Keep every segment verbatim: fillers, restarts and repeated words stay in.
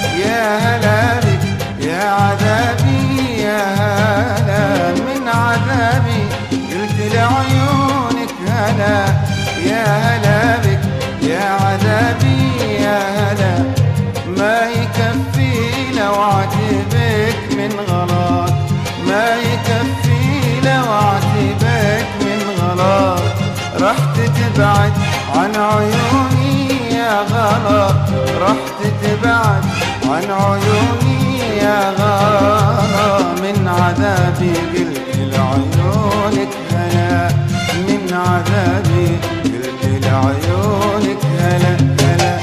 يا هلا بك يا عذابي، يا هلا من عذابي، قلت لعيونك هلا. يا هلا بك يا عذابي، يا هلا ما يكفي لو عاتبك من غلط، ما يكفي لو عاتبك من غلط. رحت تبعد عن عيوني يا غلط، رحت تبعد عن عيوني يا غلط. من عذابي قلت لعيونك هلا، من عذابي قلت لعيونك هلا هلا.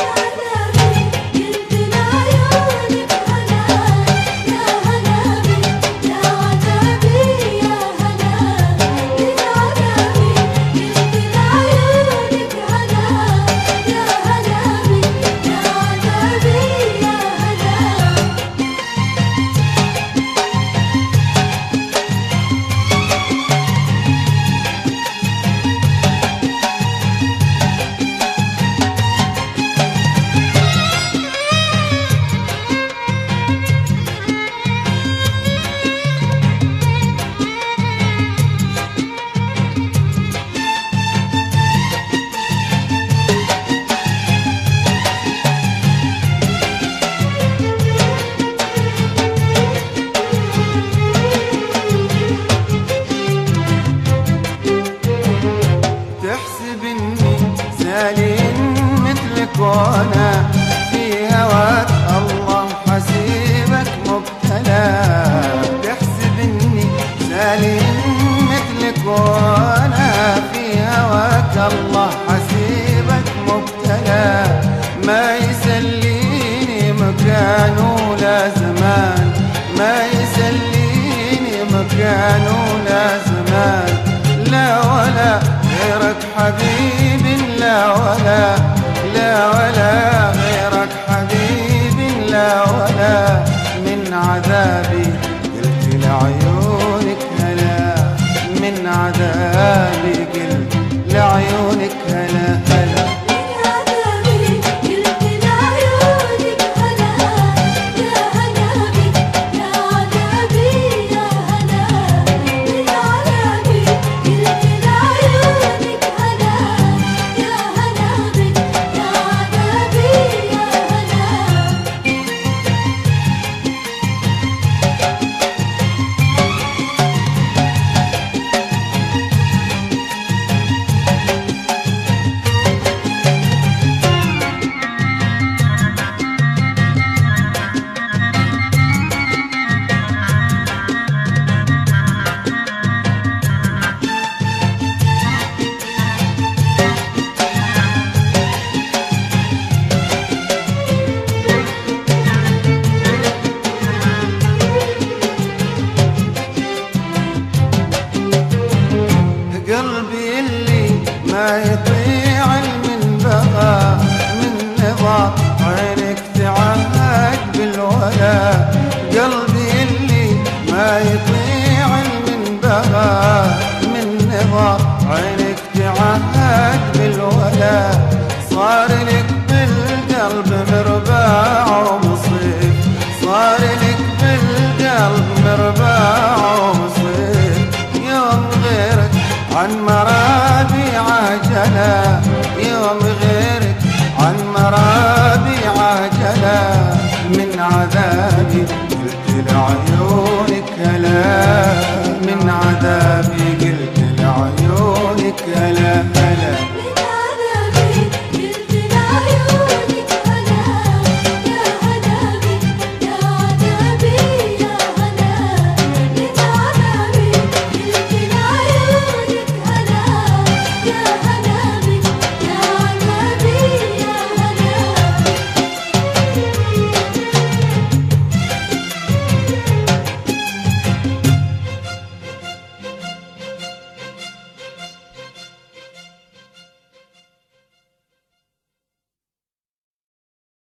مثلك وانا في هواك الله حسيبك مبتلى. تحسب اني سالم مثلك وانا في هواك الله حسيبك مبتلى. ما يسليني مكان ولا زمان، ما يسليني مكان ولا زمان. لا ولا غيرك حبيبي، لا ولا لا ولا غيرك حبيبي، لا ولا من عذابي قلت لعيونك هلا، من عذابي قلت لعيونك هلا هلا. قلبي اللي ما يطيع من بغى، من نظر عينك تعهد بالولا. قلبي اللي ما يطيع من بغى، من نظر عينك تعهد بالولا. صار لك بالقلب مرباع ومصيب، صار لك بالقلب مرباع ومصيب. يوم غيرك عن مرابي عجلة، يوم غيرك عن مرابي عجلة. من عذابي قلت لعيونك هلا، من عذابي قلت لعيونك هلا هلا.